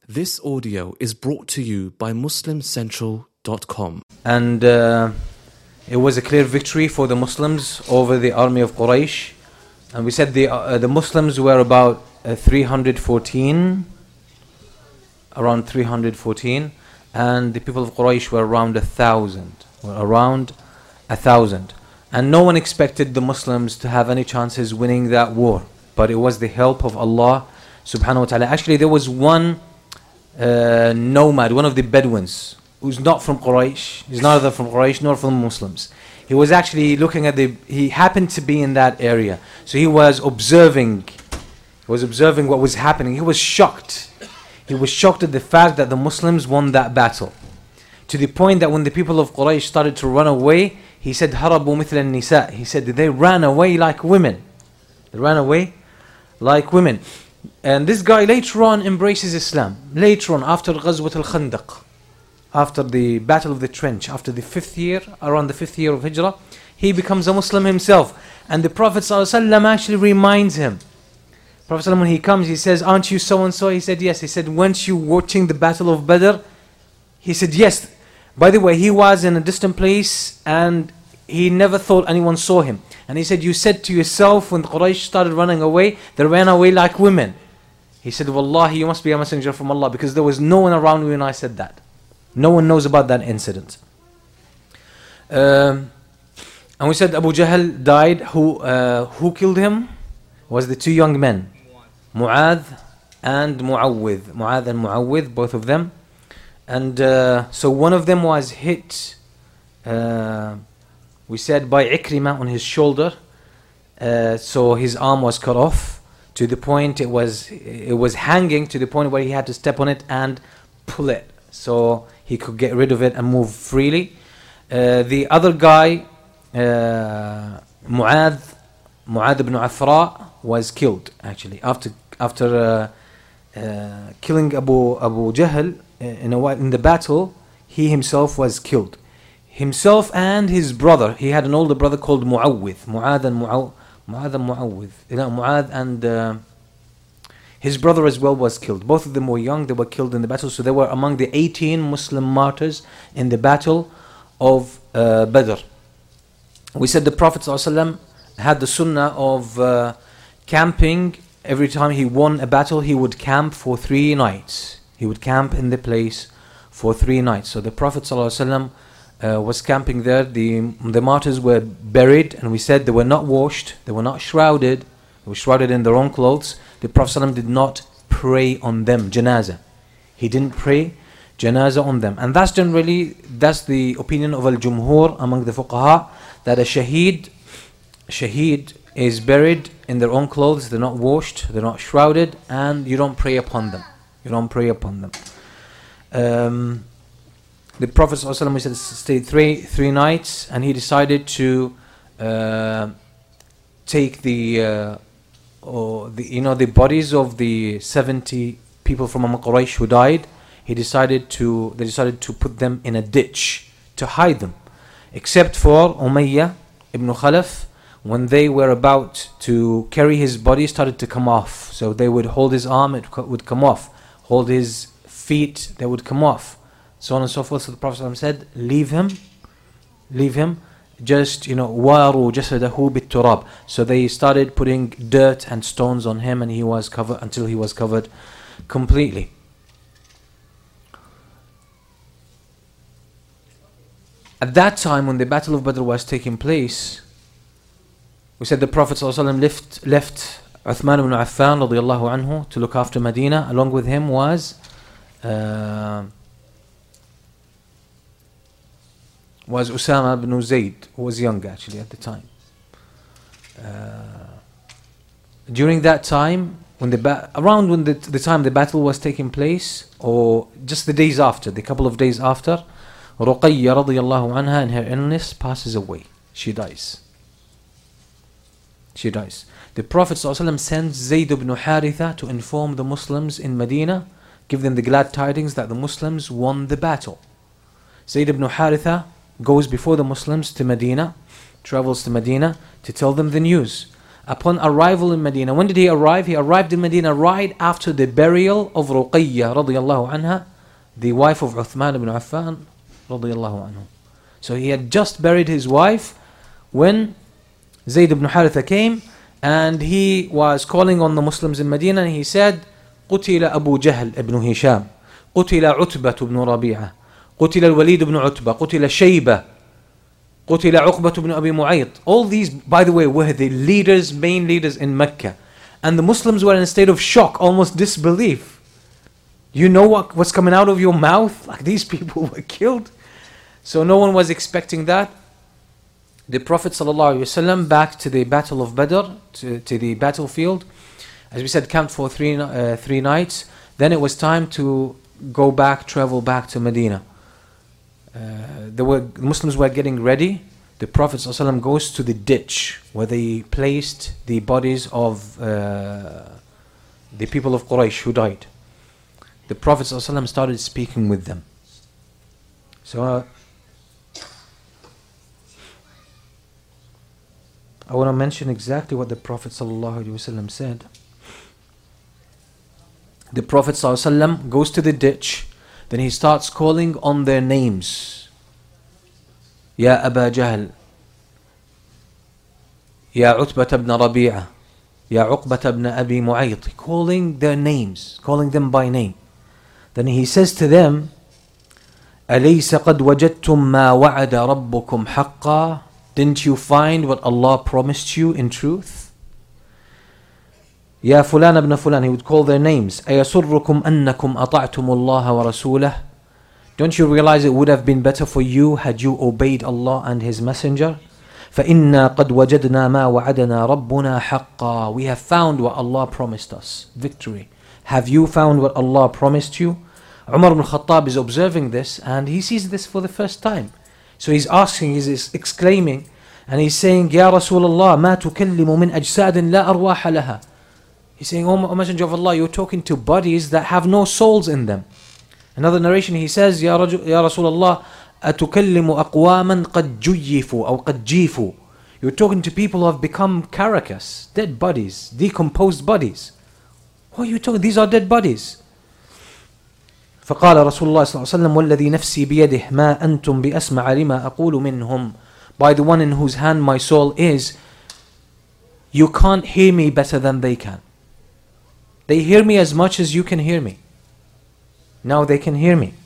This audio is brought to you by MuslimCentral.com. And it was a clear victory for the Muslims over the army of Quraysh. And we said the Muslims were about 314, around 314, and the people of Quraysh were around 1,000. And no one expected the Muslims to have any chances winning that war. But it was the help of Allah subhanahu wa ta'ala. Actually, there was one nomad, one of the Bedouins, who's not from Quraysh. He's neither from Quraysh nor from Muslims. He was actually looking at he happened to be in that area. So he was observing what was happening. He was shocked. He was shocked at the fact that the Muslims won that battle. To the point that when the people of Quraysh started to run away, he said, "Harabu mithla nisa." He said they ran away like women. They ran away like women. And this guy later on embraces Islam. Later on, after Ghazwat al-Khandaq, after the Battle of the Trench, after the around the 5th year of Hijrah, he becomes a Muslim himself. And the Prophet ﷺ actually reminds him. Prophet ﷺ, when he comes, he says, "Aren't you so-and-so?" He said, "Yes." He said, "Weren't you watching the Battle of Badr?" He said, "Yes." By the way, he was in a distant place and he never thought anyone saw him. And he said, "You said to yourself when Quraysh started running away, they ran away like women." He said, "Wallahi, you must be a messenger from Allah, because there was no one around me when I said that." No one knows about that incident. And we said Abu Jahl died. Who killed him? Was the two young men, Mu'adh and Mu'awwidh. Mu'adh and Mu'awwidh, both of them. And so one of them was hit, we said, by Ikrimah on his shoulder. So his arm was cut off to the point it was hanging to the point where he had to step on it and pull it so he could get rid of it and move freely. The other guy, Mu'adh ibn Afra, was killed actually after killing Abu Jahl in the battle. He himself was killed. Himself and his brother. He had an older brother called Mu'awwidh. Mu'adh and his brother as well was killed. Both of them were young. They were killed in the battle. So they were among the 18 Muslim martyrs in the battle of Badr. We said the Prophet ﷺ had the sunnah of camping. Every time he won a battle, he would camp for 3 nights. He would camp in the place for 3 nights. So the Prophet ﷺ was camping there. The martyrs were buried, and we said they were not washed, they were not shrouded, they were shrouded in their own clothes. The Prophet ﷺ did not pray on them, janazah. He didn't pray janazah on them. And that's the opinion of al-Jumhur among the fuqaha, that a shaheed is buried in their own clothes. They're not washed, they're not shrouded, and you don't pray upon them. The Prophet ﷺ stayed three nights, and he decided to take the bodies of the 70 people from Quraysh who died. They decided to put them in a ditch to hide them, except for Umayyah ibn Khalaf. When they were about to carry his body, started to come off. So they would hold his arm, it would come off. Hold his feet, they would come off. So on and so forth. So the Prophet ﷺ said, leave him, just, waru jasadahu bit-turab. So they started putting dirt and stones on him, and he was covered until he was covered completely. At that time, when the Battle of Badr was taking place, we said the Prophet ﷺ left Uthman ibn Affan radiyallahu anhu to look after Medina. Along with him was Usama ibn Zayd, who was young actually at the time. During that time, when the time the battle was taking place, or just the couple of days after, Ruqayya radiyallahu anha, in her illness, passes away. She dies. The Prophet ﷺ sends Zayd ibn Haritha to inform the Muslims in Medina, give them the glad tidings that the Muslims won the battle. Zayd ibn Haritha goes before the Muslims to Medina, travels to Medina to tell them the news. upon arrival in Medina. When did he arrive? He arrived in Medina right after the burial of Ruqayyah radiyallahu anha, the wife of Uthman ibn Affan radiyallahu anhu. So he had just buried his wife when Zayd ibn Haritha came, and he was calling on the Muslims in Medina, and he said, قتل أبو جهل ابن هشام, قتل عتبة بن ربيعة, قتل الوليد بن عتبة, قتل شيبة, قتل عقبة بن أبي معيط. All these, by the way, were the leaders, main leaders in Mecca. And the Muslims were in a state of shock, almost disbelief. You know what's coming out of your mouth? Like, these people were killed. So no one was expecting that. The Prophet ﷺ back to the Battle of Badr, to the battlefield. As we said, camped for three nights. Then it was time to go back, travel back to Medina. The Muslims were getting ready. The Prophet ﷺ goes to the ditch where they placed the bodies of the people of Quraysh who died. The Prophet ﷺ started speaking with them. So I want to mention exactly what the Prophet ﷺ said. The Prophet ﷺ goes to the ditch, then he starts calling on their names. Ya Aba Jahl, Ya Utbah ibn Rabi'ah, Ya Uqbah ibn Abi Mu'ayt, calling their names, calling them by name. Then he says to them, أليس قد وجدتم ما وعد ربكم حقا? Didn't you find what Allah promised you in truth? يا فلان ابن فلان, he would call their names. أيسركم أنكم أطعتم الله ورسوله? Don't you realize it would have been better for you had you obeyed Allah and His Messenger? فإنا قد وجدنا ما وعدنا ربنا حقا. We have found what Allah promised us, victory. Have you found what Allah promised you? Umar ibn Khattab is observing this, and he sees this for the first time. So he's asking, he's exclaiming, and he's saying, Ya Rasulullah, ما تكلم من أجساد لا أرواح لها. He's saying, O Messenger of Allah, you're talking to bodies that have no souls in them. Another narration, he says, Ya Rasulullah, أتكلم أقواما قد جيفوا أو قد جيفوا. You're talking to people who have become carcass, dead bodies, decomposed bodies. What are you talking? These are dead bodies. فقال رسول الله صلى الله عليه وسلم والذي نفسي بيده ما أنتم بأسمع لما أقول منهم. By the one in whose hand my soul is, you can't hear me better than they can. They hear me as much as you can hear me. Now they can hear me.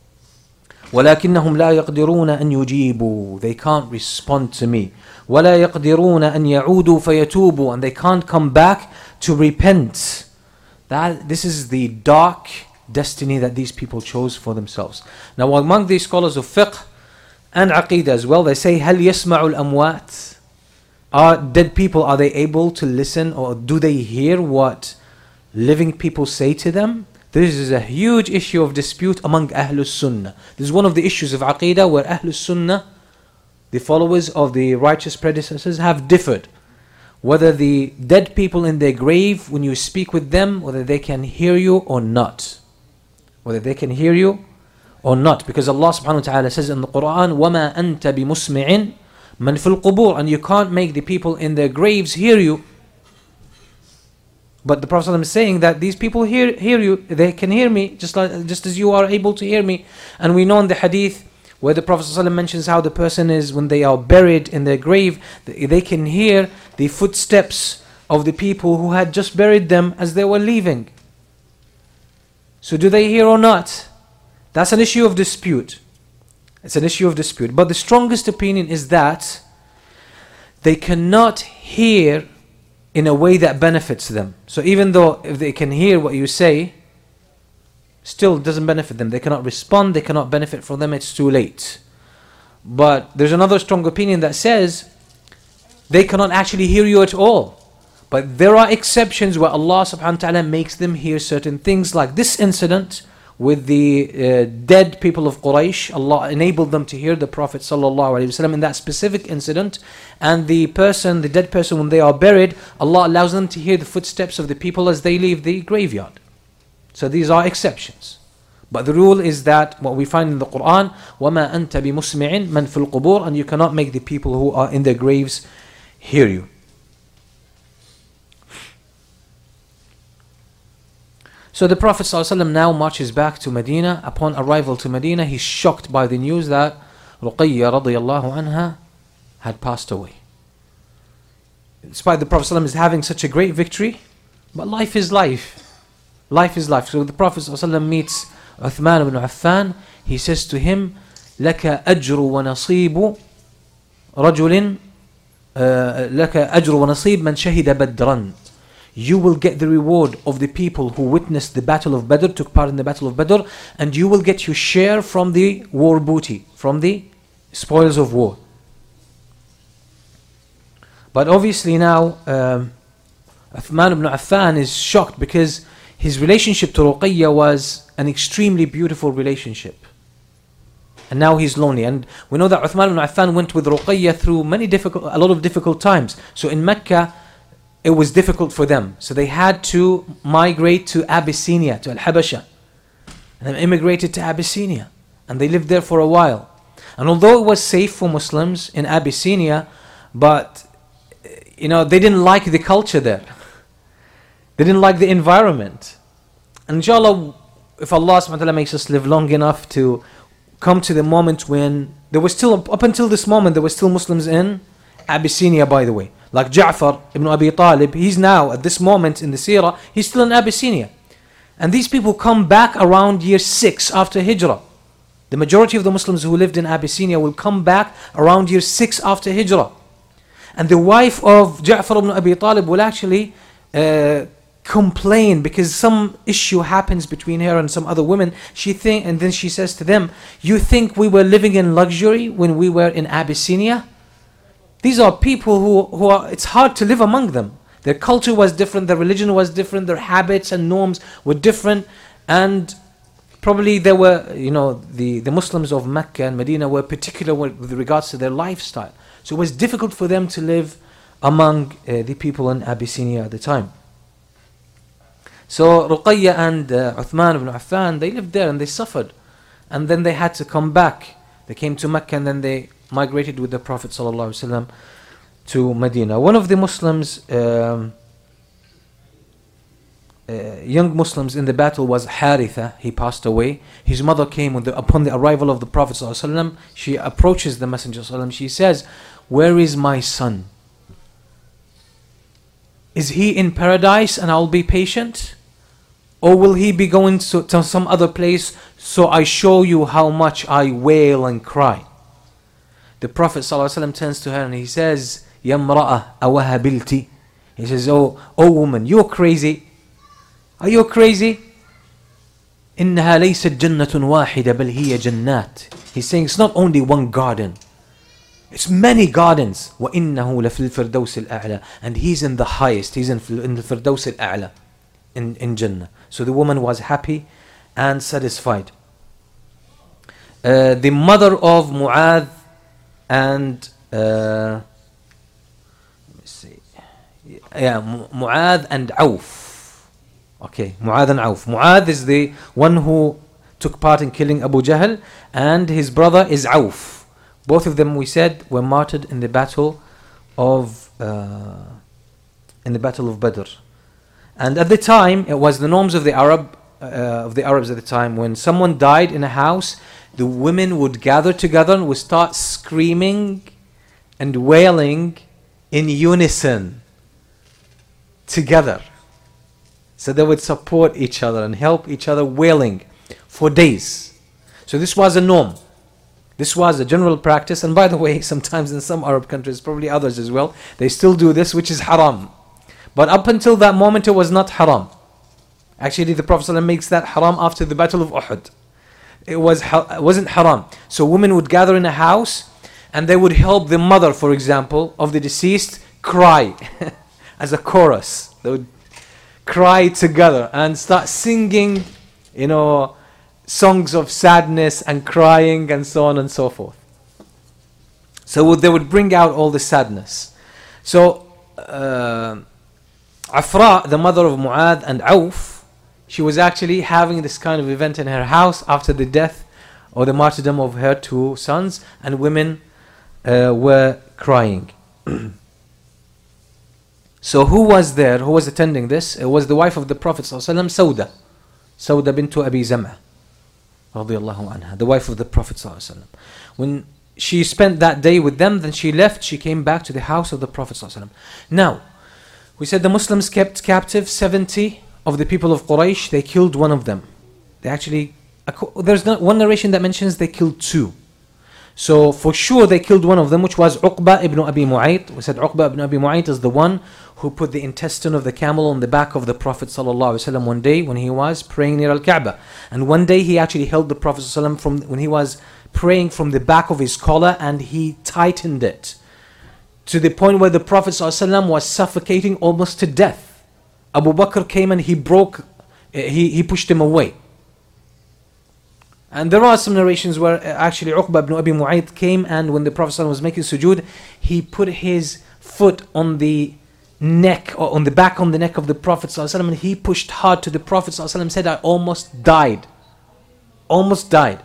ولكنهم لا يقدرون أن يجيبوا. They can't respond to me. ولا يقدرون أن يعودوا فيتوبوا. And they can't come back to repent. This is the dark destiny that these people chose for themselves. Now among the scholars of fiqh and aqidah as well, they say هل يسمع الأموات? Are dead people, are they able to listen, or do they hear what living people say to them? This is a huge issue of dispute among Ahlul Sunnah. This is one of the issues of aqidah where Ahlul Sunnah, the followers of the righteous predecessors, have differed. Whether the dead people in their grave, when you speak with them, whether they can hear you or not. Whether they can hear you or not. Because Allah subhanahu wa ta'ala says in the Quran, وَمَا أَنْتَ بِمُسْمِعٍ مَنْ فِي الْقُبُورِ. And you can't make the people in their graves hear you. But the Prophet ﷺ is saying that these people hear you, they can hear me, just as you are able to hear me. And we know in the hadith where the Prophet ﷺ mentions how the person is, when they are buried in their grave, they can hear the footsteps of the people who had just buried them as they were leaving. So do they hear or not? That's an issue of dispute. It's an issue of dispute. But the strongest opinion is that they cannot hear in a way that benefits them. So even though if they can hear what you say, still doesn't benefit them. They cannot respond, they cannot benefit from them, it's too late. But there's another strong opinion that says they cannot actually hear you at all. But there are exceptions where Allah subhanahu wa ta'ala makes them hear certain things, like this incident with the dead people of Quraysh. Allah enabled them to hear the Prophet sallallahu alaihi wasallam in that specific incident. And the dead person, when they are buried, Allah allows them to hear the footsteps of the people as they leave the graveyard. So these are exceptions. But the rule is that what we find in the Quran, وَمَا أَنْتَ بِمُسْمِعٍ مَنْ فِي الْقُبُورِ, and you cannot make the people who are in their graves hear you. So the Prophet ﷺ now marches back to Medina. Upon arrival to Medina, he's shocked by the news that Ruqayya radiyallahu anha had passed away. Despite the Prophet ﷺ is having such a great victory, but life is life. Life is life. So the Prophet ﷺ meets Uthman ibn Affan. He says to him, لَكَ أَجْرُ وَنَصِيبُ رَجُلٍ لَكَ أَجْرُ وَنَصِيبُ مَنْ شَهِدَ بَدْرًا. You will get the reward of the people who witnessed the battle of Badr, took part in the battle of Badr, and you will get your share from the war booty, from the spoils of war. But obviously now, Uthman ibn Affan is shocked because his relationship to Ruqayya was an extremely beautiful relationship. And now he's lonely. And we know that Uthman ibn Affan went with Ruqayya through a lot of difficult times. So in Mecca, it was difficult for them. So they had to migrate to Abyssinia, to Al-Habasha. And they immigrated to Abyssinia. And they lived there for a while. And although it was safe for Muslims in Abyssinia, but they didn't like the culture there. They didn't like the environment. And inshallah, if Allah subhanahu wa ta'ala makes us live long enough to come to the moment when there was still, up until this moment, there were still Muslims in Abyssinia, by the way. Like Ja'far ibn Abi Talib, he's now, at this moment in the seerah, he's still in Abyssinia. And these people come back around year 6 after Hijrah. The majority of the Muslims who lived in Abyssinia will come back around year 6 after Hijrah. And the wife of Ja'far ibn Abi Talib will actually complain because some issue happens between her and some other women. And then she says to them, you think we were living in luxury when we were in Abyssinia? These are people who are, it's hard to live among them. Their culture was different, their religion was different, their habits and norms were different. And probably there were, the Muslims of Mecca and Medina were particular with regards to their lifestyle. So it was difficult for them to live among the people in Abyssinia at the time. So Ruqayya and Uthman ibn Affan, they lived there and they suffered. And then they had to come back. They came to Mecca and then they migrated with the Prophet ﷺ to Medina. One of the Muslims, young Muslims in the battle was Haritha. He passed away. His mother came upon the arrival of the Prophet ﷺ. She approaches the Messenger ﷺ. She says, where is my son? Is he in paradise and I'll be patient? Or will he be going to some other place so I show you how much I wail and cry? The Prophet ﷺ turns to her and he says, Ya mra'a awahabilti. He says, oh woman, you're crazy. Are you crazy? إنها ليست جنة واحدة بل هي جنات. He's saying it's not only one garden. It's many gardens. وإنه لفي الفردوس الأعلى. And he's in the highest. He's in the Firdaus al-A'la. In Jannah. So the woman was happy and satisfied. The mother of Mu'adh and let me see. Mu'adh and Auf. Okay, Mu'adh and Auf. Mu'adh is the one who took part in killing Abu Jahl, and his brother is Auf. Both of them, we said, were martyred in the battle of Badr. And at the time, it was the norms of the Arabs at the time. When someone died in a house, the women would gather together and would start screaming and wailing in unison together. So they would support each other and help each other wailing for days. So this was a norm. This was a general practice. And by the way, sometimes in some Arab countries, probably others as well, they still do this, which is haram. But up until that moment, it was not haram. Actually, the Prophet ﷺ makes that haram after the Battle of Uhud. It wasn't haram. So women would gather in a house and they would help the mother, for example, of the deceased cry as a chorus. They would cry together and start singing, songs of sadness and crying and so on and so forth. So they would bring out all the sadness. So Afra, the mother of Mu'adh and Auf, she was actually having this kind of event in her house after the death or the martyrdom of her 2 sons, and women were crying. So who was there? Who was attending this? It was the wife of the Prophet ﷺ, Sauda. Sawda bint Abi Zam'a, radiyallahu anha, the wife of the Prophet sallallahu alaihi wasallam. When she spent that day with them, then she left, she came back to the house of the Prophet sallallahu alaihi wasallam. Now, we said the Muslims kept captive 70 of the people of Quraysh. They killed one of them. They actually, there's not one narration that mentions they killed two. So for sure they killed one of them, which was Uqba ibn Abi Mu'ayt. We said Uqba ibn Abi Mu'ayt is the one who put the intestine of the camel on the back of the Prophet ﷺ one day when he was praying near Al-Kaaba. And one day he actually held the Prophet ﷺ from when he was praying from the back of his collar, and he tightened it to the point where the Prophet ﷺ was suffocating almost to death. Abu Bakr came and he pushed him away. And there are some narrations where actually Uqba ibn Abi Mu'ayt came, and when the Prophet ﷺ was making sujood, he put his foot on the neck, or on the back on the neck of the Prophet ﷺ, and he pushed hard to the Prophet ﷺ, said, I almost died. Almost died.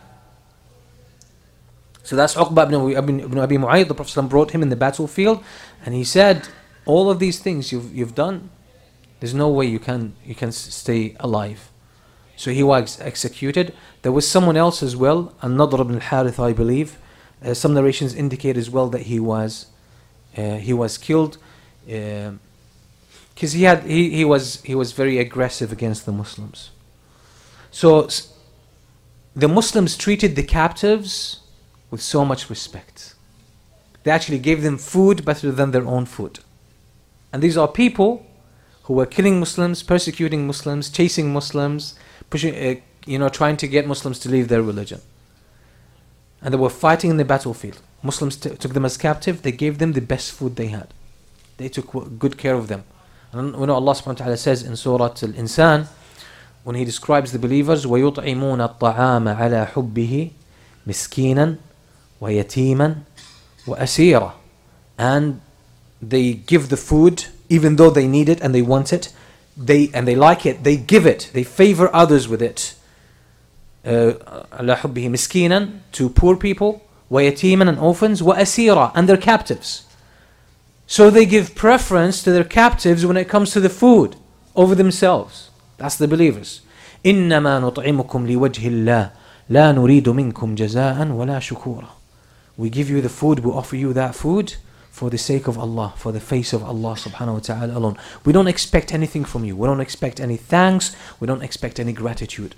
So that's Uqba ibn Abi Mu'ayt. The Prophet ﷺ brought him in the battlefield, and he said, all of these things you've done, there's no way you can stay alive. So he was executed. There was someone else as well, An-Nadr ibn al-Harith, I believe. Some narrations indicate as well that he was killed because he was very aggressive against the Muslims. So the Muslims treated the captives with so much respect. They actually gave them food better than their own food. And these are people who were killing Muslims, persecuting Muslims, chasing Muslims, pushing, trying to get Muslims to leave their religion. And they were fighting in the battlefield. Muslims took them as captive. They gave them the best food they had. They took good care of them. And we know Allah subhanahu wa ta'ala says in Surah Al-Insan, when He describes the believers, وَيُطْعِمُونَ الطَّعَامَ عَلَى حُبِّهِ مِسْكِينًا وَيَتِيمًا وَأَسِيرًا. And they give the food even though they need it and they want it, they like it, they give it, they favor others with it. عَلَى حُبِّهِ مِسْكِينًا, to poor people, وَيَتِيمًا, and orphans, وَأَسِيرًا, and their captives. So they give preference to their captives when it comes to the food over themselves. That's the believers. إِنَّمَا نُطْعِمُكُمْ لِوَجْهِ اللَّهِ لَا نُرِيدُ مِنْكُمْ جَزَاءً وَلَا شُكُورًا. We give you the food, we offer you that food for the sake of Allah, for the face of Allah subhanahu wa ta'ala alone. We don't expect anything from you. We don't expect any thanks. We don't expect any gratitude.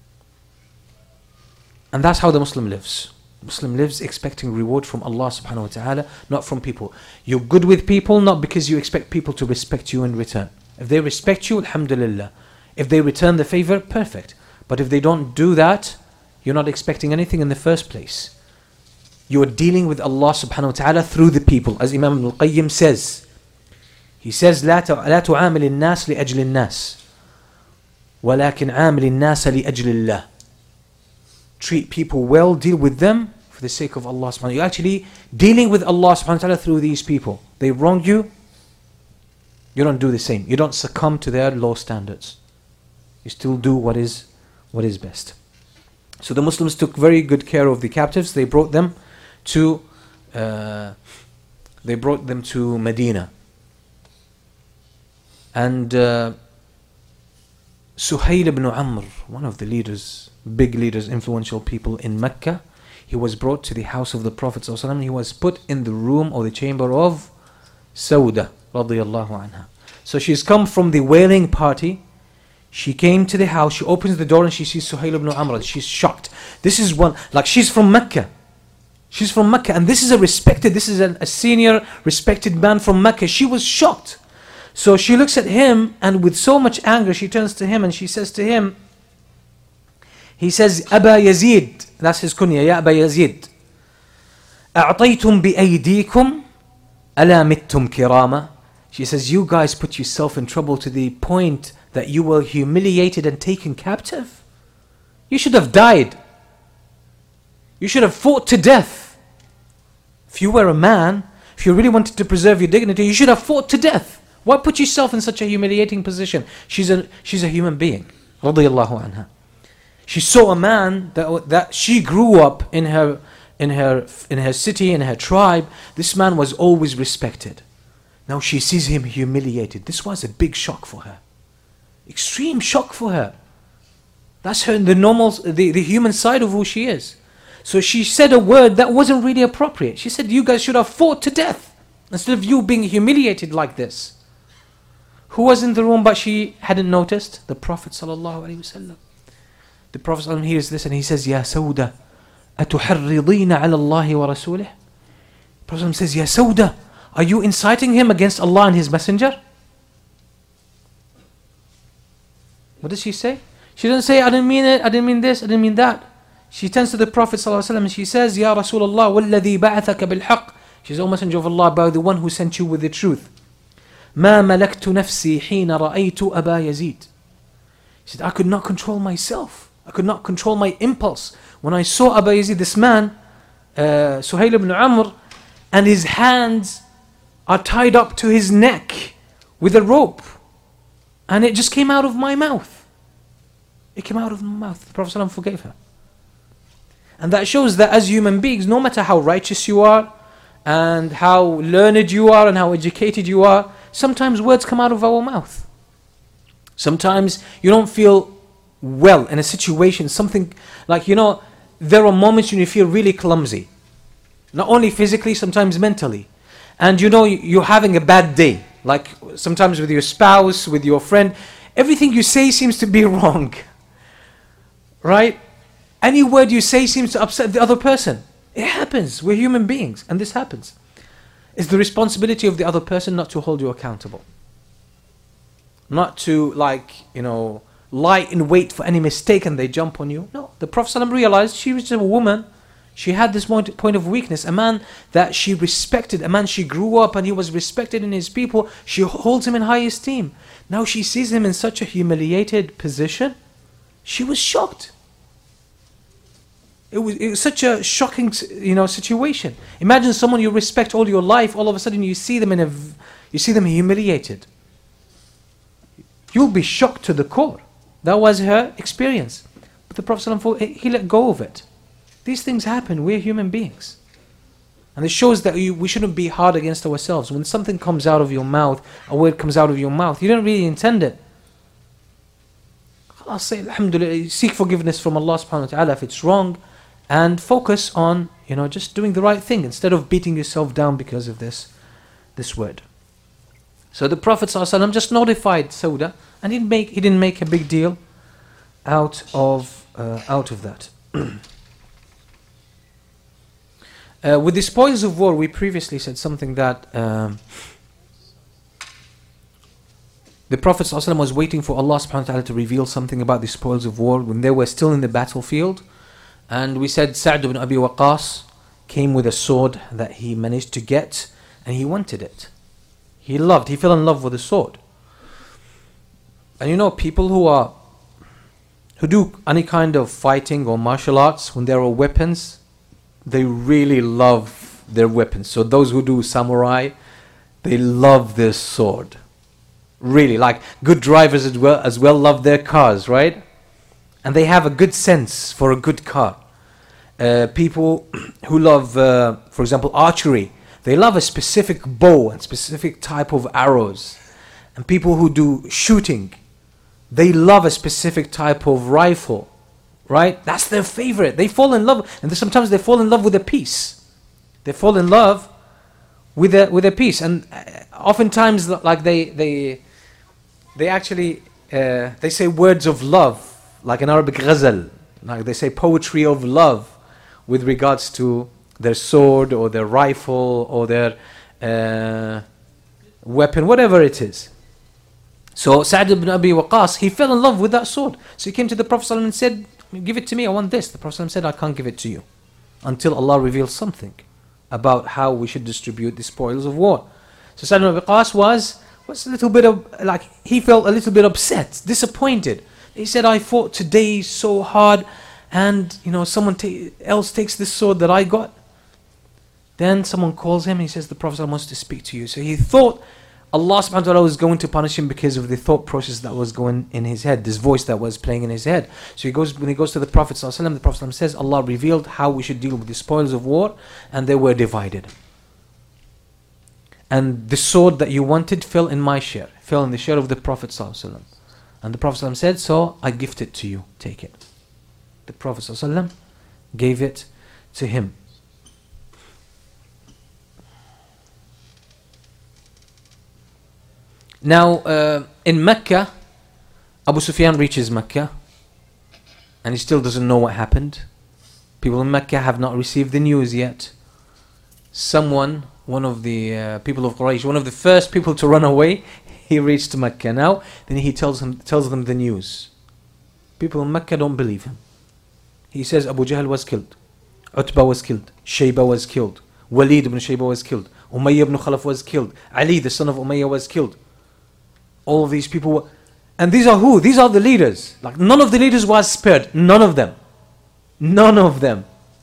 And that's how the Muslim lives. Muslim lives expecting reward from Allah subhanahu wa ta'ala, not from people. You're good with people not because you expect people to respect you in return. If they respect you, alhamdulillah. If they return the favor, perfect. But if they don't do that, you're not expecting anything in the first place. You are dealing with Allah subhanahu wa ta'ala through the people. As Imam Ibn al-Qayyim says, he says, لا تعامل الناس لأجل الناس ولكن عامل الناس لأجل الله. Treat people well, deal with them for the sake of Allah subhanahu wa ta'ala. You're actually dealing with Allah subhanahu wa ta'ala through these people. They wrong you, you don't do the same. You don't succumb to their low standards. You still do what is best. So the Muslims took very good care of the captives. They brought them to Medina. And Suhail ibn Amr, one of the leaders, big leaders, influential people in Mecca, he was brought to the house of the Prophet ﷺ. He was put in the room or the chamber of Sawda radiyallahu anha. So she's come from the wailing party. She came to the house, she opens the door and she sees Suhail ibn Amr. She's shocked. This is one, like she's from Mecca. She's from Mecca, and this is a senior, respected man from Mecca. She was shocked. So she looks at him, and with so much anger, she turns to him and she says to him, he says, Aba Yazid, that's his kunya, Ya Aba Yazid, أعطيتم بأيديكم ألا متم كراما. She says, you guys put yourself in trouble to the point that you were humiliated and taken captive. You should have died. You should have fought to death. If you were a man, if you really wanted to preserve your dignity, you should have fought to death. Why put yourself in such a humiliating position? She's a human being. Radiyallahu anha. She saw a man that she grew up in her city, in her tribe. This man was always respected. Now she sees him humiliated. This was a big shock for her. Extreme shock for her. That's her, the normal, the human side of who she is. So she said a word that wasn't really appropriate. She said, you guys should have fought to death instead of you being humiliated like this. Who was in the room but she hadn't noticed? The Prophet ﷺ. The Prophet ﷺ hears this and he says, Ya Sauda, أتحرضين على الله ورسوله? The Prophet ﷺ says, Ya Sauda, are you inciting him against Allah and His Messenger? What does she say? She doesn't say, I didn't mean it, I didn't mean this, I didn't mean that. She turns to the Prophet ﷺ and she says, Ya Rasulullah, وَالَّذِي بَعَثَكَ بِالْحَقِّ. She says, O Messenger of Allah, by the one who sent you with the truth. مَا مَلَكْتُ نَفْسِي حِينَ رَأَيْتُ أَبَا يَزِيدَ. She said, I could not control myself. I could not control my impulse. When I saw Abu Yazid, this man, Suhail ibn Amr, and his hands are tied up to his neck with a rope. And it just came out of my mouth. It came out of my mouth. The Prophet ﷺ forgave her. And that shows that as human beings, no matter how righteous you are, and how learned you are, and how educated you are, sometimes words come out of our mouth. Sometimes you don't feel well in a situation, something like, there are moments when you feel really clumsy. Not only physically, sometimes mentally. And you're having a bad day. Like sometimes with your spouse, with your friend, everything you say seems to be wrong. Right? Any word you say seems to upset the other person. It happens. We're human beings, and this happens. It's the responsibility of the other person not to hold you accountable. Not to lie in wait for any mistake and they jump on you. No, the Prophet ﷺ realized she was a woman. She had this point of weakness. A man that she respected, a man she grew up and he was respected in his people. She holds him in high esteem. Now she sees him in such a humiliated position. She was shocked. It was such a shocking, situation. Imagine someone you respect all your life. All of a sudden, you see them humiliated. You'll be shocked to the core. That was her experience. But the Prophet ﷺ, he let go of it. These things happen. We're human beings, and it shows that we shouldn't be hard against ourselves. When something comes out of your mouth, a word comes out of your mouth, you didn't really intend it. I'll say, alhamdulillah, seek forgiveness from Allah subhanahu wa ta'ala if it's wrong. And focus on, just doing the right thing instead of beating yourself down because of this word. So the Prophet ﷺ just notified Sauda, and he didn't make a big deal out of that. With the spoils of war, we previously said something that the Prophet ﷺ was waiting for Allah subhanahu wa ta'ala to reveal something about the spoils of war when they were still in the battlefield. And we said Sa'd ibn Abi Waqqas came with a sword that he managed to get, and he wanted it. He fell in love with the sword. And people who do any kind of fighting or martial arts, when there are weapons, they really love their weapons. So those who do samurai, they love their sword. Really, like good drivers as well love their cars, right? And they have a good sense for a good car. People who love, for example, archery, they love a specific bow and specific type of arrows. And people who do shooting, they love a specific type of rifle, right? That's their favorite. They fall in love, and sometimes they fall in love with a piece. They fall in love with a piece, and oftentimes, like they actually they say words of love. Like in Arabic ghazal, like they say poetry of love with regards to their sword or their rifle or their weapon, whatever it is. So Sa'd ibn Abi Waqqas, he fell in love with that sword. So he came to the Prophet ﷺ and said, give it to me, I want this. The Prophet ﷺ said, I can't give it to you until Allah reveals something about how we should distribute the spoils of war. So Sa'd ibn Abi Waqqas was a little bit of, he felt a little bit upset, disappointed. He said, I fought today so hard, and someone else takes this sword that I got. Then someone calls him and he says, the Prophet wants to speak to you. So he thought Allah subhanahu wa ta'ala was going to punish him because of the thought process that was going in his head, this voice that was playing in his head. So when he goes to the Prophet ﷺ, the Prophet says, Allah revealed how we should deal with the spoils of war, and they were divided. And the sword that you wanted fell in my share, fell in the share of the Prophet ﷺ. And the Prophet ﷺ said, so I gift it to you, take it. The Prophet ﷺ gave it to him. Now, in Mecca, Abu Sufyan reaches Mecca, and he still doesn't know what happened. People in Mecca have not received the news yet. Someone, one of the people of Quraysh, one of the first people to run away, he reached Mecca now. Then he tells them the news. People in Mecca don't believe him. He says Abu Jahl was killed, Utbah was killed, Shayba was killed, Walid ibn Shayba was killed, Umayyah ibn Khalaf was killed, Ali the son of Umayyah was killed. All of these people were, and these are who? These are the leaders. Like, none of the leaders was spared. None of them. None of them.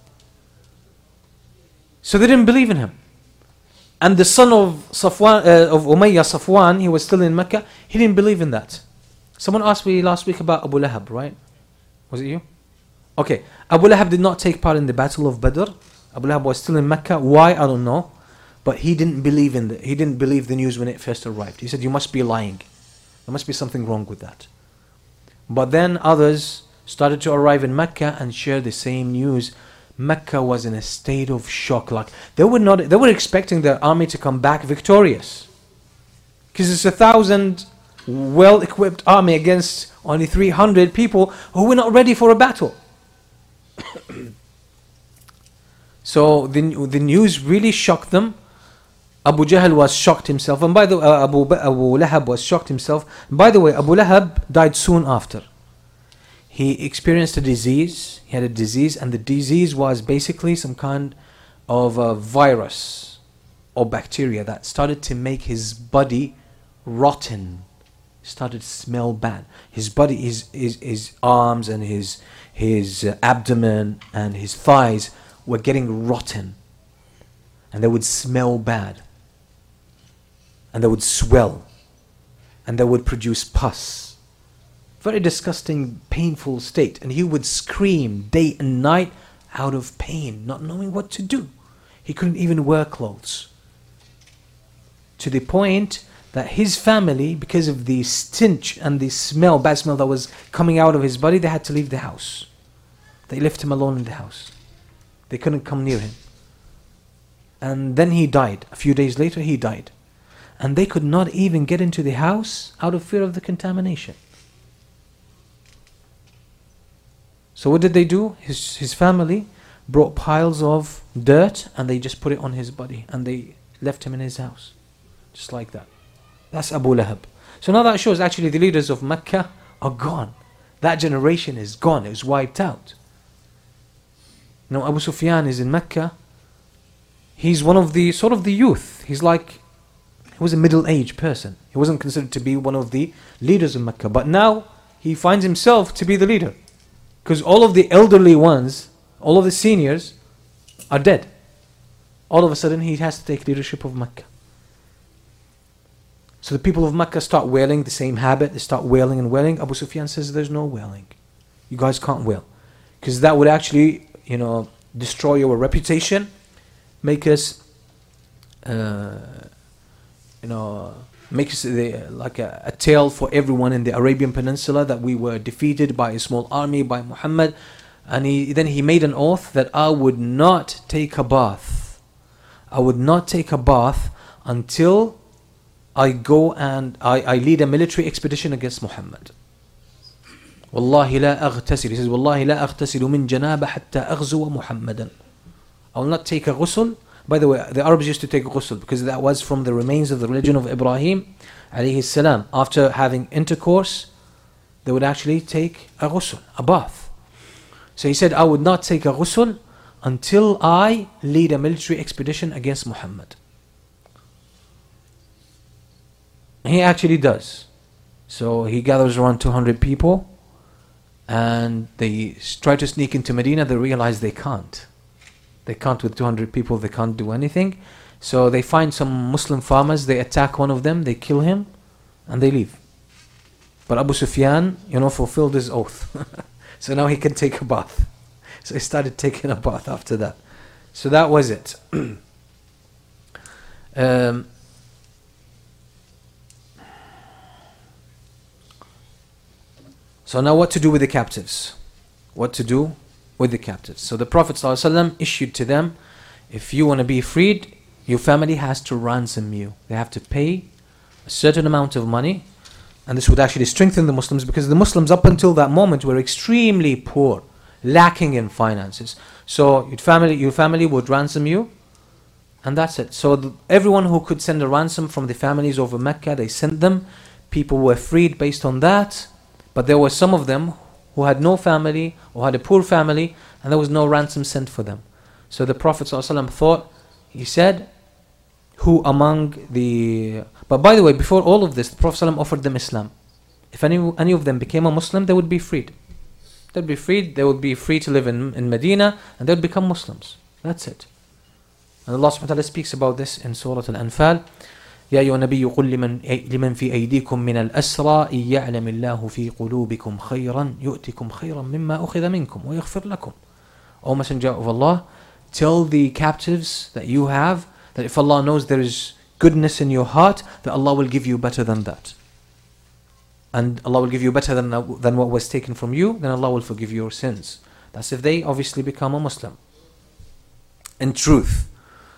So they didn't believe in him. And the son of Safwan, of Umayyah, Safwan, he was still in Mecca. He didn't believe in that. Someone asked me last week about Abu Lahab, right? Was it you? Okay. Abu Lahab did not take part in the battle of Badr. Abu Lahab was still in Mecca. Why? I don't know. But he didn't believe the news when it first arrived. He said, you must be lying. There must be something wrong with that. But then others started to arrive in Mecca and share the same news. Mecca was in a state of shock. Like, they were expecting their army to come back victorious. Because it's 1,000 well-equipped army against only 300 people who were not ready for a battle. So the news really shocked them. Abu Jahl was shocked himself, and by the way, Abu Lahab was shocked himself. By the way, Abu Lahab died soon after. He experienced a disease. He had a disease, and the disease was basically some kind of a virus or bacteria that started to make his body rotten. Started to smell bad. His body, his arms and his abdomen and his thighs were getting rotten, and they would smell bad. And they would swell, and they would produce pus. Very disgusting, painful state. And he would scream day and night out of pain, not knowing what to do. He couldn't even wear clothes. To the point that his family, because of the stench and the smell, bad smell that was coming out of his body, they had to leave the house. They left him alone in the house. They couldn't come near him. And then he died. A few days later, he died. And they could not even get into the house out of fear of the contamination. So what did they do? His family brought piles of dirt and they just put it on his body and they left him in his house. Just like that. That's Abu Lahab. So now that shows actually the leaders of Mecca are gone. That generation is gone. It was wiped out. Now Abu Sufyan is in Mecca. He's one of the sort of the youth. He was a middle-aged person. He wasn't considered to be one of the leaders in Mecca. But now he finds himself to be the leader. Because all of the elderly ones, all of the seniors are dead. All of a sudden he has to take leadership of Mecca. So the people of Mecca start wailing, the same habit. They start wailing and wailing. Abu Sufyan says, there's no wailing. You guys can't wail. Because that would actually, destroy your reputation. Make us make us like a tale for everyone in the Arabian Peninsula that we were defeated by a small army, by Muhammad. And then he made an oath that I would not take a bath. I would not take a bath until I go and I lead a military expedition against Muhammad. Wallahi la aghtasil. He says, Wallahi la aghtasilu min janaba hatta aghzuwa Muhammadan. I will not take a ghusl. By the way, the Arabs used to take ghusl because that was from the remains of the religion of Ibrahim alayhi salam. After having intercourse, they would actually take a ghusl, a bath. So he said, I would not take a ghusl until I lead a military expedition against Muhammad. He actually does. So he gathers around 200 people and they try to sneak into Medina. They realize they can't. They can't with 200 people, they can't do anything. So they find some Muslim farmers, they attack one of them, they kill him, and they leave. But Abu Sufyan, fulfilled his oath. So now he can take a bath. So he started taking a bath after that. So that was it. So now what to do with the captives? What to do with the captives? So the Prophet ﷺ issued to them, if you want to be freed, your family has to ransom you. They have to pay a certain amount of money. And this would actually strengthen the Muslims, because the Muslims up until that moment were extremely poor, lacking in finances. So your family would ransom you, and that's it. So everyone who could send a ransom from the families over Mecca, they sent them. People were freed based on that. But there were some of them who had no family or had a poor family, and there was no ransom sent for them. So the Prophet ﷺ thought, he said, who among the... But by the way, before all of this, the Prophet ﷺ offered them Islam. If any of them became a Muslim, they would be freed. They'd be freed, they would be free to live in Medina, and they'd become Muslims. That's it. And Allah subhanahu wa ta'ala speaks about this in Surah Al-Anfal. يا أيها النبي قل لمن في أيديكم من الأسرى إن يعلم الله في قلوبكم خيرا يؤتكم خيرا مما أخذ منكم ويغفر لكم. O Messenger of Allah, tell the captives that you have that if Allah knows there is goodness in your heart, that Allah will give you better than that. And Allah will give you better than what was taken from you, then Allah will forgive your sins. That's if they obviously become a Muslim. In truth.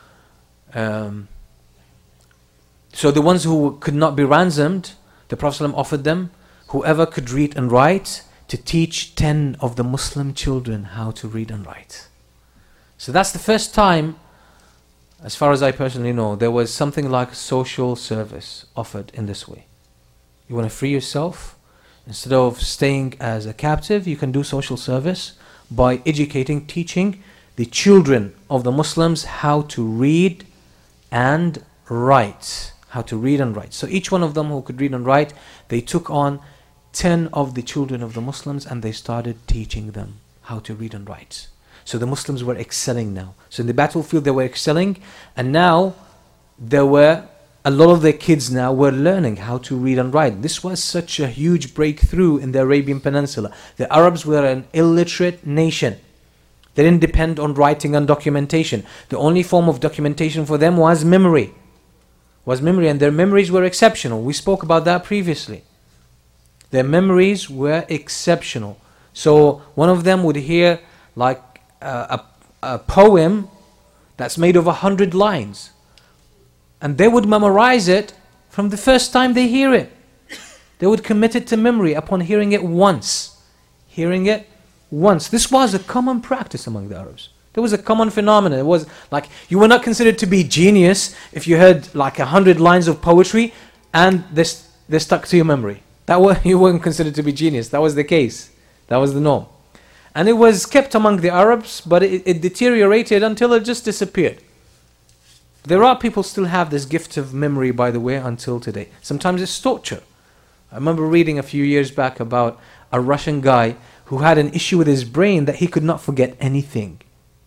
So the ones who could not be ransomed, the Prophet ﷺ offered them, whoever could read and write, to teach 10 of the Muslim children how to read and write. So that's the first time, as far as I personally know, there was something like social service offered in this way. You want to free yourself? Instead of staying as a captive, you can do social service by educating, teaching the children of the Muslims how to read and write. How to read and write. So each one of them who could read and write, they took on 10 of the children of the Muslims and they started teaching them how to read and write. So the Muslims were excelling now. So in the battlefield they were excelling, and now there were a lot of their kids now were learning how to read and write. This was such a huge breakthrough in the Arabian Peninsula. The Arabs were an illiterate nation. They didn't depend on writing and documentation. The only form of documentation for them was memory. And their memories were exceptional. We spoke about that previously. Their memories were exceptional. So one of them would hear like a poem that's made of 100 lines. And they would memorize it from the first time they hear it. They would commit it to memory upon hearing it once. This was a common practice among the Arabs. There was a common phenomenon. It was like you were not considered to be genius if you heard like 100 lines of poetry and they stuck to your memory. You weren't considered to be genius. That was the case. That was the norm. And it was kept among the Arabs, but it deteriorated until it just disappeared. There are people still have this gift of memory, by the way, until today. Sometimes it's torture. I remember reading a few years back about a Russian guy who had an issue with his brain that he could not forget anything.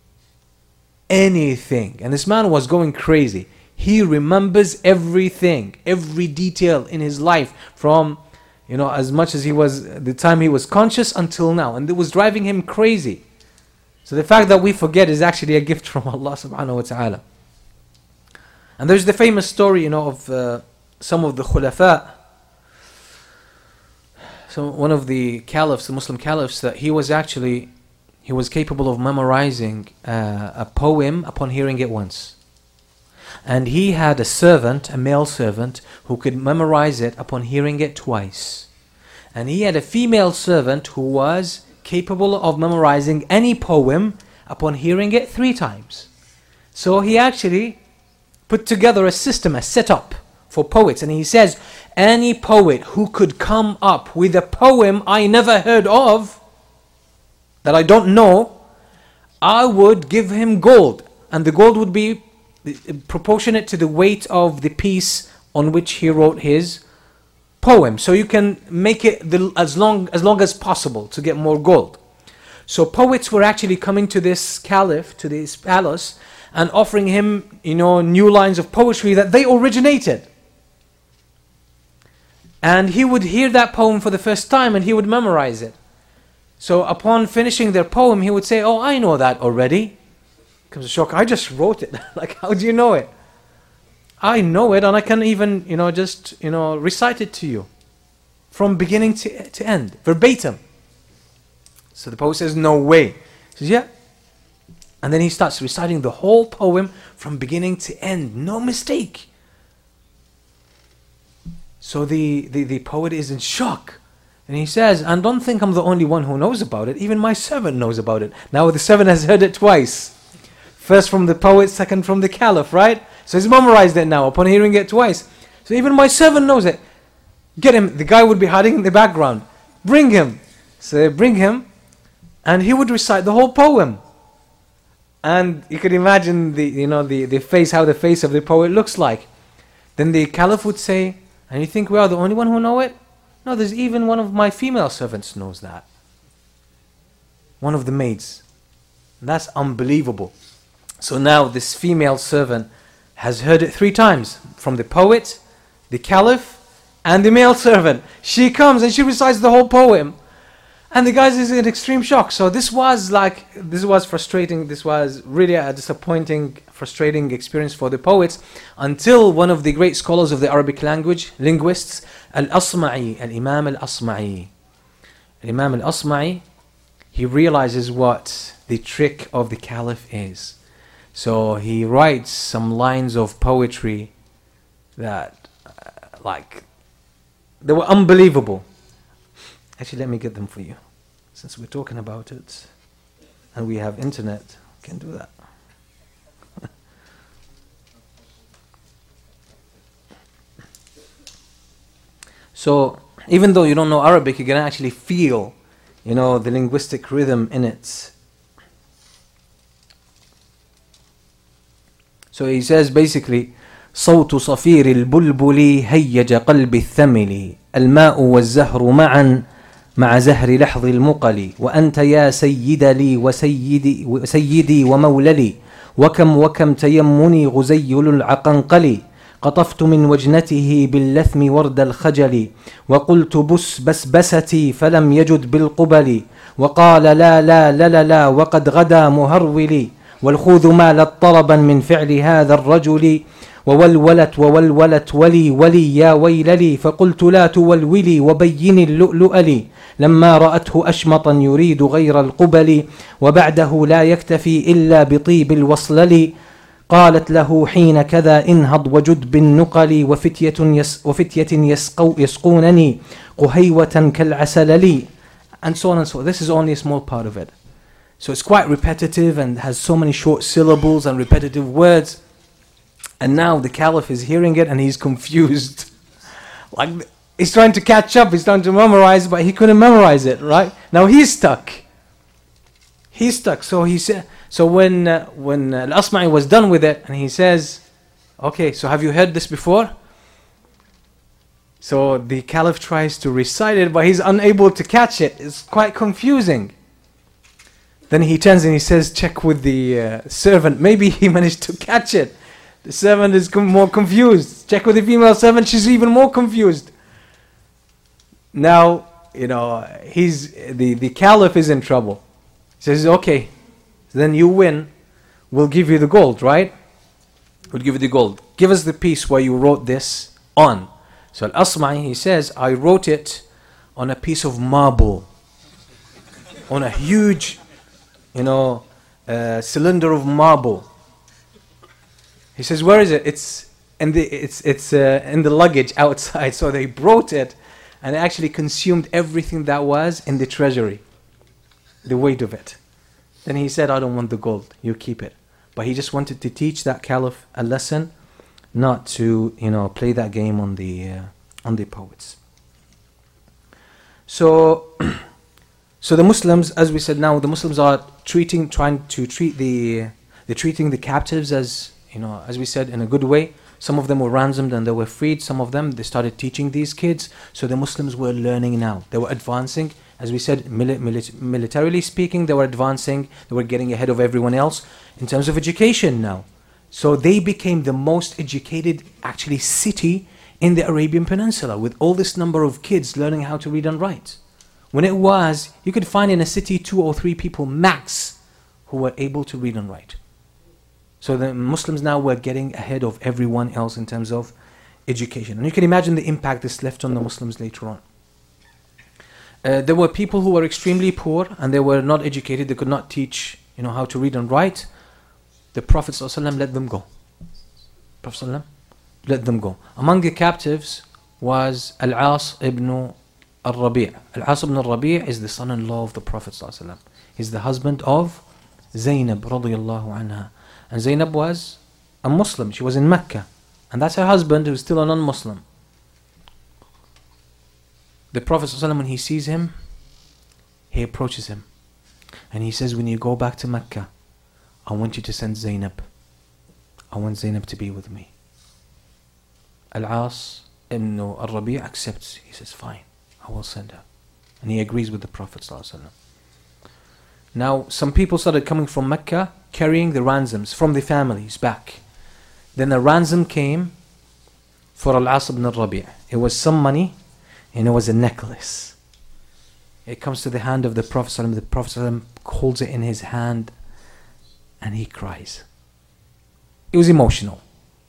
And this man was going crazy. He remembers everything, every detail in his life from, as much as the time he was conscious until now. And it was driving him crazy. So the fact that we forget is actually a gift from Allah subhanahu wa ta'ala. And there's the famous story, of some of the khulafa. So one of the caliphs, the Muslim caliphs, that he was capable of memorizing a poem upon hearing it once. And he had a male servant, who could memorize it upon hearing it twice. And he had a female servant who was capable of memorizing any poem upon hearing it 3 times. So he actually put together a system, a setup for poets. And he says, any poet who could come up with a poem I never heard of, that I don't know, I would give him gold. And the gold would be proportionate to the weight of the piece on which he wrote his poem. So you can make it as long as possible to get more gold. So poets were actually coming to this caliph, to this palace, and offering him, new lines of poetry that they originated. And he would hear that poem for the first time and he would memorize it. So upon finishing their poem, he would say, oh, I know that already. Comes a shock, I just wrote it. Like, how do you know it? I know it, and I can even, recite it to you. from beginning to end, verbatim. So the poet says, no way. He says, yeah. And then he starts reciting the whole poem from beginning to end, no mistake. So the poet is in shock. And he says, and don't think I'm the only one who knows about it. Even my servant knows about it. Now the servant has heard it twice. First from the poet, second from the caliph, right? So he's memorized it now upon hearing it twice. So even my servant knows it. Get him. The guy would be hiding in the background. Bring him. So they bring him, and he would recite the whole poem. And you could imagine the face, how the face of the poet looks like. Then the caliph would say, and you think we are the only one who know it? No, there's even one of my female servants knows that. One of the maids. That's unbelievable. So now this female servant has heard it 3 times from the poet, the caliph, and the male servant. She comes and she recites the whole poem. And the guy is in extreme shock. So this was frustrating. This was really a disappointing, frustrating experience for the poets, until one of the great scholars of the Arabic language, linguists, Al-Asma'i, Al-Imam Al-Asma'i. Al-Imam Al-Asma'i, he realizes what the trick of the caliph is. So he writes some lines of poetry that, they were unbelievable. Actually, let me get them for you. Since we're talking about it, and we have internet, we can do that. So, even though you don't know Arabic, you can actually feel, the linguistic rhythm in it. So he says basically, صوت صفير البلبل هيج قلب الثمل الماء والزهر معا مع زهر لحظ المقل وأنت يا سيد لي وسيدي وموللي وكم تيمني غزيل العقنقل قطفت من وجنته باللثم ورد الخجل وقلت بسبستي فلم يجد بالقبل وقال لا لا لا لا, لا وقد غدا مهرولي والخوذ مالت طربا من فعل هذا الرجل وولولت ولي يا ويللي فقلت لا تولولي وبين اللؤلؤ لي لما رأته أشمطا يريد غير القبل وبعده لا يكتفي إلا بطيب الوصلل قالت له حين كذا انهض وجد بالنقل وفتية يسقونني قهيوة كالعسلل, and so on and so on. This is only a small part of it. So it's quite repetitive and has so many short syllables and repetitive words. And now the caliph is hearing it and he's confused. He's trying to catch up, he's trying to memorize, but he couldn't memorize it, right? Now he's stuck. So he said, when Al-Asma'i was done with it, and he says, okay, so have you heard this before? So the caliph tries to recite it, but he's unable to catch it. It's quite confusing. Then he turns and he says, check with the servant. Maybe he managed to catch it. The servant is more confused. Check with the female servant, she's even more confused. Now, the caliph is in trouble. He says, okay, then you win. We'll give you the gold, right? We'll give you the gold. Give us the piece where you wrote this on. So Al-Asma'i, he says, I wrote it on a piece of marble. On a huge, cylinder of marble. He says, where is it? It's in the luggage outside. So they brought it, and it actually consumed everything that was in the treasury, the weight of it. Then he said, I don't want the gold, you keep it. But he just wanted to teach that caliph a lesson, not to play that game on the poets. So the Muslims, as we said now, the Muslims are treating the captives as we said, in a good way. Some of them were ransomed and they were freed. Some of them, they started teaching these kids. So the Muslims were learning now. They were advancing. As we said, militarily speaking, they were advancing. They were getting ahead of everyone else in terms of education now. So they became the most educated, actually, city in the Arabian Peninsula, with all this number of kids learning how to read and write. When it was, you could find in a city 2 or 3 people max who were able to read and write. So the Muslims now were getting ahead of everyone else in terms of education. And you can imagine the impact this left on the Muslims later on. There were people who were extremely poor and they were not educated. They could not teach, how to read and write. The Prophet ﷺ let them go. Prophet ﷺ let them go. Among the captives was Al-As ibn al-Rabi'. Al-As ibn al-Rabi' is the son-in-law of the Prophet ﷺ. He's the husband of Zainab radiyallahu anha. And Zainab was a Muslim. She was in Mecca. And that's her husband who's still a non-Muslim. The Prophet ﷺ, when he sees him, he approaches him. And he says, when you go back to Mecca, I want you to send Zainab. I want Zainab to be with me. Al-As ibn al-Rabi' accepts. He says, fine, I will send her. And he agrees with the Prophet ﷺ. Now, some people started coming from Mecca, carrying the ransoms from the families back. Then a ransom came for Al-As ibn al-Rabi'. It was some money, and it was a necklace. It comes to the hand of the Prophet ﷺ. The Prophet ﷺ holds it in his hand and he cries. It was emotional.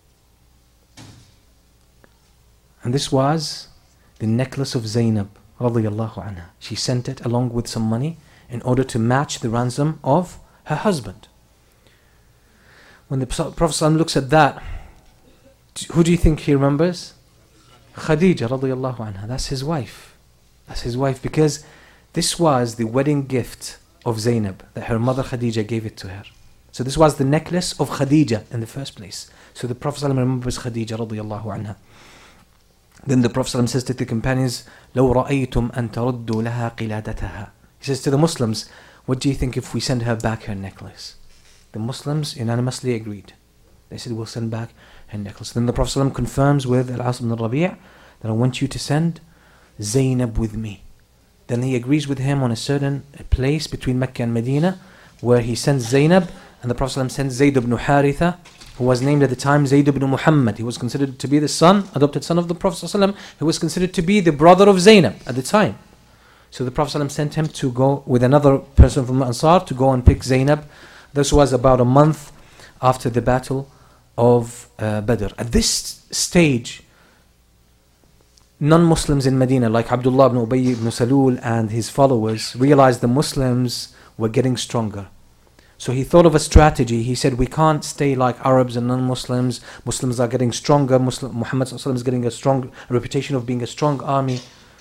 And this was the necklace of Zainab radiyallahu anha. She sent it along with some money in order to match the ransom of her husband. When the Prophet ﷺ looks at that, who do you think he remembers? Khadija radiyallahu anha. That's his wife. That's his wife, because this was the wedding gift of Zainab, that her mother Khadija gave it to her. So this was the necklace of Khadija in the first place. So the Prophet ﷺ remembers Khadija radiyallahu anha. Then the Prophet ﷺ says to the companions, لو رأيتم أن تردوا لها قلادتها. He says to the Muslims, what do you think if we send her back her necklace? The Muslims unanimously agreed. They said, we'll send back her necklace. Then the Prophet ﷺ confirms with Al-As ibn al-Rabi' that I want you to send Zainab with me. Then he agrees with him on a certain place between Mecca and Medina, where he sends Zainab, and the Prophet ﷺ sends Zayd ibn Haritha, who was named at the time Zayd ibn Muhammad. He was considered to be the adopted son of the Prophet ﷺ, who was considered to be the brother of Zainab at the time. So the Prophet ﷺ sent him to go with another person from Ansar to go and pick Zainab. This was about a month after the battle of Badr. At this stage, non-Muslims in Medina, like Abdullah ibn Ubay ibn Salul and his followers, realized the Muslims were getting stronger. So he thought of a strategy. He said, we can't stay like Arabs and non-Muslims. Muslims are getting stronger. Muhammad ﷺ is getting a reputation of being a strong army.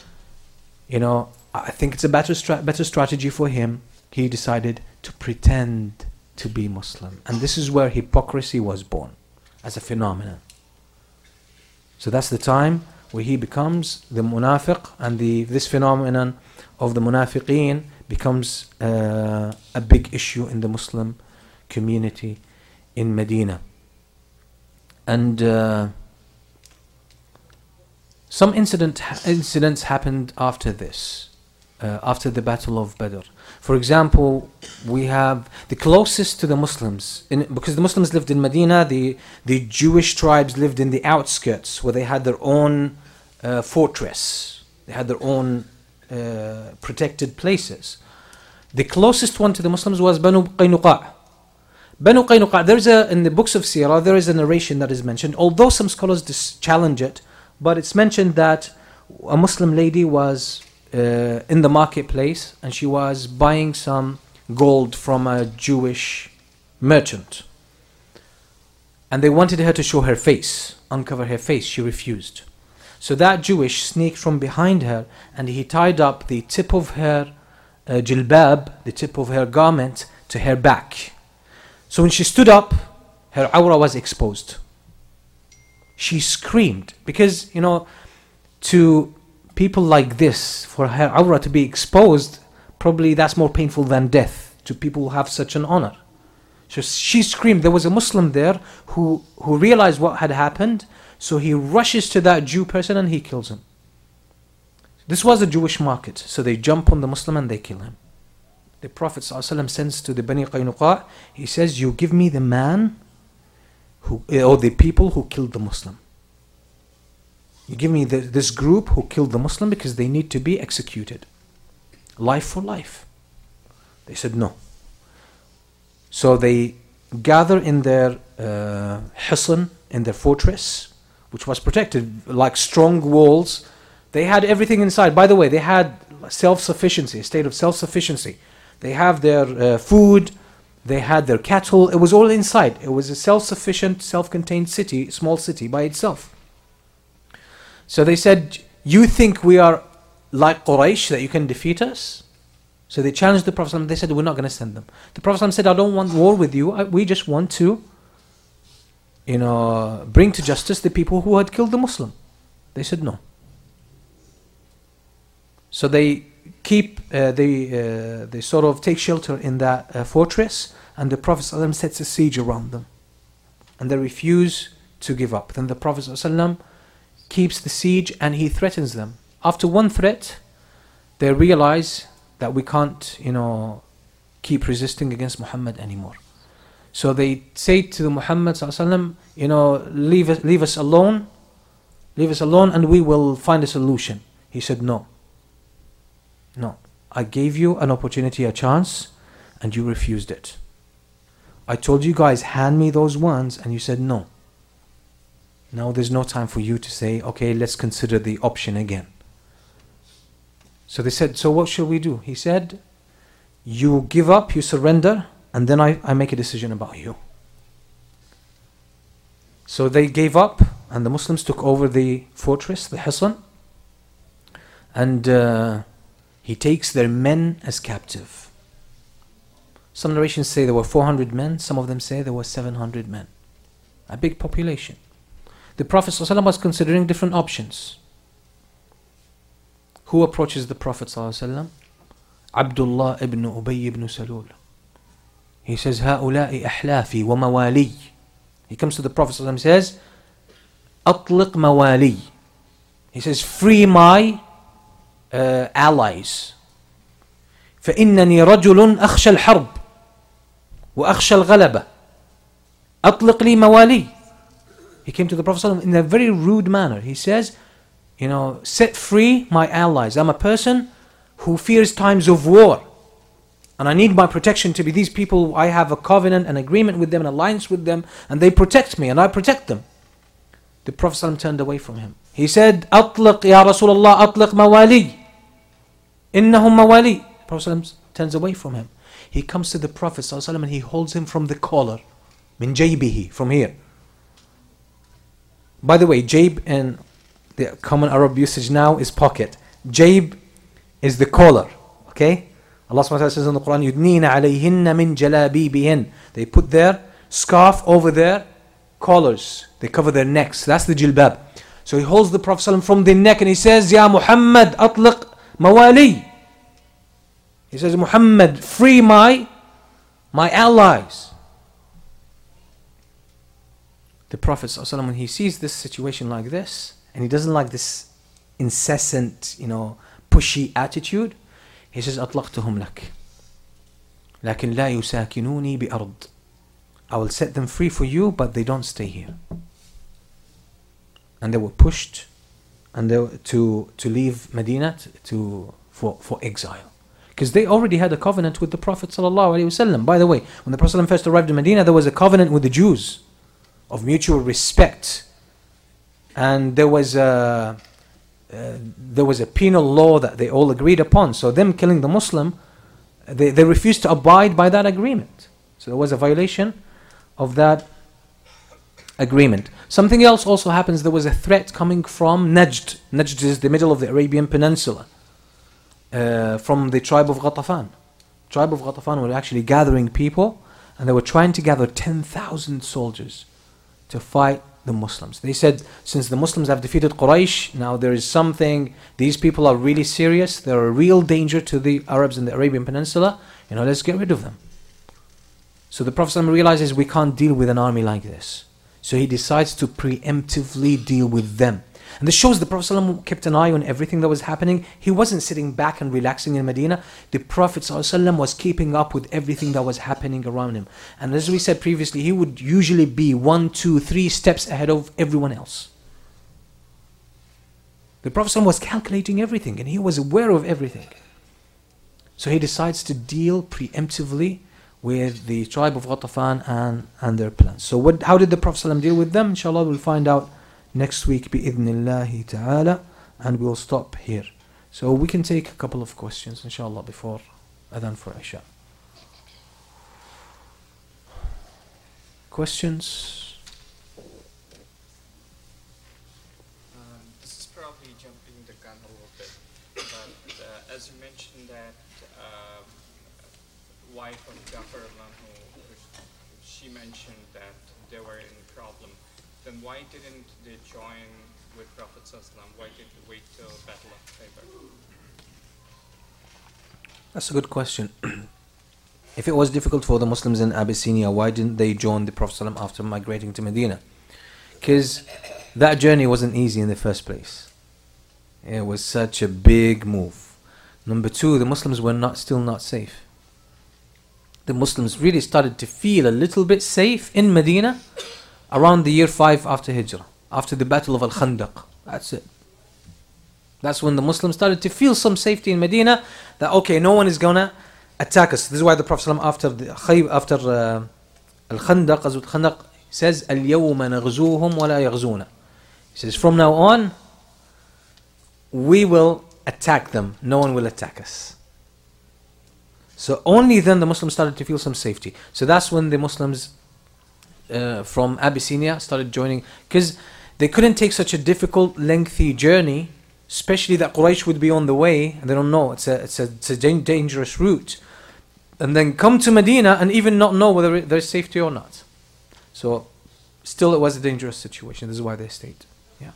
I think it's a better strategy for him. He decided to pretend to be Muslim. And this is where hypocrisy was born as a phenomenon. So that's the time where he becomes the munafiq, and this phenomenon of the munafiqeen becomes a big issue in the Muslim community in Medina. And some incidents happened after this, after the Battle of Badr. For example, we have the closest to the Muslims, because the Muslims lived in Medina, the Jewish tribes lived in the outskirts, where they had their own fortress. They had their own protected places. The closest one to the Muslims was Banu Qaynuqa. Banu Qaynuqa, in the books of Sirah, there is a narration that is mentioned, although some scholars challenge it, but it's mentioned that a Muslim lady was in the marketplace and she was buying some gold from a Jewish merchant. And they wanted her to show her face, uncover her face. She refused. So that Jewish sneaked from behind her and he tied up the tip of her jilbab, the tip of her garment, to her back. So when she stood up, her awra was exposed. She screamed because, to people like this, for her awra to be exposed, probably that's more painful than death to people who have such an honor. So she screamed. There was a Muslim there who realized what had happened, so he rushes to that Jew person and he kills him. This was a Jewish market, so they jump on the Muslim and they kill him. The Prophet ﷺ sends to the Bani Qaynuqa, he says, you give me the man or the people who killed the Muslim. You give me this group who killed the Muslim because they need to be executed. Life for life. They said no. So they gather in their hisn, in their fortress, which was protected like strong walls. They had everything inside. By the way, they had self-sufficiency, a state of self-sufficiency. They have their food, they had their cattle, it was all inside. It was a self-sufficient, self-contained city, small city by itself. So they said, you think we are like Quraysh, that you can defeat us? So they challenged the Prophet. They said, we're not going to send them. The Prophet said, I don't want war with you. We just want to, bring to justice the people who had killed the Muslim. They said no. So they they sort of take shelter in that fortress, and the Prophet ﷺ sets a siege around them, and they refuse to give up. Then the Prophet ﷺ keeps the siege and he threatens them. After one threat, they realize that we can't, keep resisting against Muhammad anymore. So they say to Muhammad ﷺ, leave us alone, and we will find a solution. He said, no, I gave you an opportunity, a chance, and you refused it. I told you guys, hand me those ones, and you said no. Now there's no time for you to say, okay, let's consider the option again. So they said, so what shall we do? He said, you give up, you surrender, and then I make a decision about you. So they gave up, and the Muslims took over the fortress, the Hisan, and he takes their men as captive. Some narrations say there were 400 men, some of them say there were 700 men. A big population. The Prophet ﷺ was considering different options. Who approaches the Prophet ﷺ? Abdullah ibn Ubay ibn Salul. He says, هؤلاء أحلافي وموالي. He comes to the Prophet ﷺ and says, أطلق موالي. He says, free my allies. فإنني رجل أخشى الحرب وأخشى الغلبة. أطلق لي موالي. He came to the Prophet ﷺ in a very rude manner. He says, set free my allies. I'm a person who fears times of war, and I need my protection to be these people. I have a covenant, an agreement with them, an alliance with them, and they protect me and I protect them. The Prophet ﷺ turned away from him. He said, أطلق يا رسول الله أطلق موالي إنهم موالي. The Prophet ﷺ turns away from him. He comes to the Prophet ﷺ and he holds him from the collar, min jaybihi, from here. By the way, jayb in the common Arab usage now is pocket. Jayb is the collar. Okay? Allah subhanahu wa ta'ala says in the Quran, يُدْنِينَ عَلَيْهِنَّ مِنْ جَلَابِيبِهِنْ. They put their scarf over their collars. They cover their necks. That's the jilbab. So he holds the Prophet ﷺ from the neck and he says, Ya Muhammad, أطلق موالي. He says, Muhammad, free my allies. The Prophet ﷺ, when he sees this situation like this, and he doesn't like this incessant, pushy attitude, he says, أطلقتهم لك لكن لا يساكنوني بأرض. I will set them free for you, but they don't stay here. And they were pushed, and they were to leave Medina for exile, because they already had a covenant with the Prophet ﷺ. By the way, when the Prophet ﷺ first arrived in Medina, there was a covenant with the Jews of mutual respect, and there was a penal law that they all agreed upon. So them killing the Muslim, they refused to abide by that agreement. So there was a violation of that agreement. Something else also happens. There was a threat coming from Najd. Najd is the middle of the Arabian Peninsula, from the tribe of Ghatafan. Tribe of Ghatafan were actually gathering people, and they were trying to gather 10,000 soldiers to fight the Muslims. They said, since the Muslims have defeated Quraysh, now there is something, these people are really serious, they're a real danger to the Arabs in the Arabian Peninsula, let's get rid of them. So the Prophet ﷺ realizes we can't deal with an army like this. So he decides to preemptively deal with them. And this shows the Prophet ﷺ kept an eye on everything that was happening. He wasn't sitting back and relaxing in Medina. The Prophet ﷺ was keeping up with everything that was happening around him. And as we said previously, he would usually be 1, 2, 3 steps ahead of everyone else. The Prophet ﷺ was calculating everything, and he was aware of everything. So he decides to deal preemptively with the tribe of Ghatafan and their plans. So how did the Prophet ﷺ deal with them? Inshallah, we'll find out next week, bi'idhnillahi ta'ala, and we'll stop here. So we can take a couple of questions, inshallah, before Adhan for Isha. Questions? This is probably jumping the gun a little bit, but as you mentioned that wife of Jafar al-Anhu, she mentioned that they were in problem, then why didn't they join with Prophet ﷺ? Why did they wait till Battle of Khaybar? That's a good question. If it was difficult for the Muslims in Abyssinia, why didn't they join the Prophet ﷺ after migrating to Medina? Because that journey wasn't easy in the first place. It was such a big move. Number two, the Muslims were still not safe. The Muslims really started to feel a little bit safe in Medina around the year 5 after Hijrah, after the Battle of Al-Khandaq. That's it. That's when the Muslims started to feel some safety in Medina, that okay, no one is gonna attack us. This is why the Prophet ﷺ after Al-Khandaq, Ghazwat Khandaq, says, الْيَوْمَ نَغْزُوهُمْ وَلَا يَغْزُونَ. He says, from now on, we will attack them. No one will attack us. So only then the Muslims started to feel some safety. So that's when the Muslims from Abyssinia started joining, because they couldn't take such a difficult, lengthy journey, especially that Quraysh would be on the way, and they don't know, it's a dangerous route, and then come to Medina and even not know whether there's safety or not. So still it was a dangerous situation. This is why they stayed. Yeah.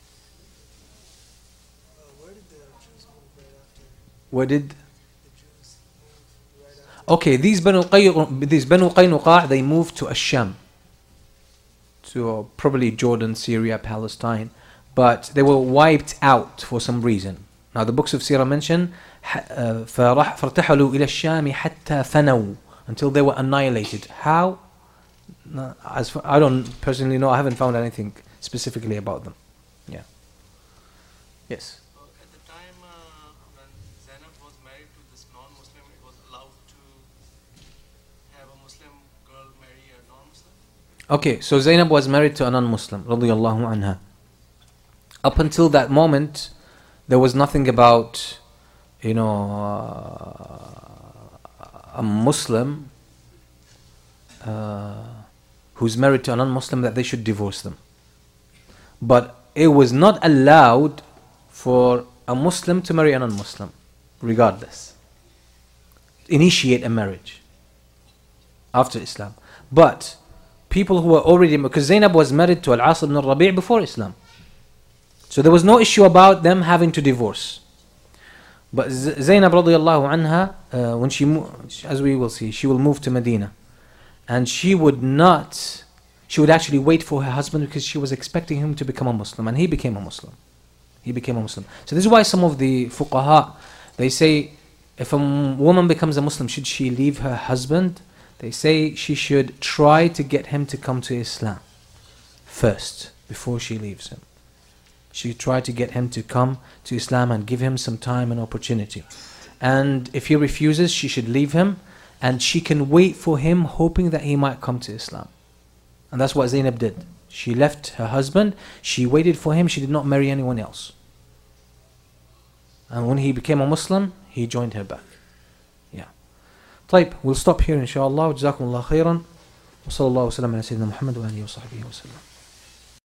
Where did the Jews move right after? Where did? The Jews move right after? Okay, these Banu Qaynuqa, they moved to Ash-Sham, to probably Jordan, Syria, Palestine, but they were wiped out for some reason. Now the books of Sirah mention فَارْتَحَلُوا إِلَى الشَّامِ حَتَّى فَنَوْا, until they were annihilated. How? No, I don't personally know. I haven't found anything specifically about them. Yeah. Yes. At the time when Zainab was married to this non-Muslim, it was allowed to have a Muslim girl marry a non-Muslim? Okay, so Zainab was married to a non-Muslim, radiyallahu anha. Up until that moment, there was nothing about, a Muslim who's married to a non-Muslim, that they should divorce them. But it was not allowed for a Muslim to marry a non-Muslim, regardless. Initiate a marriage after Islam. But people who were already, because Zainab was married to Al-As ibn al-Rabi' before Islam. So there was no issue about them having to divorce. But Zainab radiyallahu anha, when she, as we will see, she will move to Medina. And she would actually wait for her husband, because she was expecting him to become a Muslim. And he became a Muslim. So this is why some of the fuqaha, they say, if a woman becomes a Muslim, should she leave her husband? They say she should try to get him to come to Islam first, before she leaves him. She tried to get him to come to Islam and give him some time and opportunity. And if he refuses, she should leave him, and she can wait for him, hoping that he might come to Islam. And that's what Zainab did. She left her husband, she waited for him, she did not marry anyone else. And when he became a Muslim, he joined her back. Yeah. طيب, we'll stop here inshallah. جزاكم الله خيرا. وصلى الله وسلم على سيدنا محمد وآله وصحبه وسلم.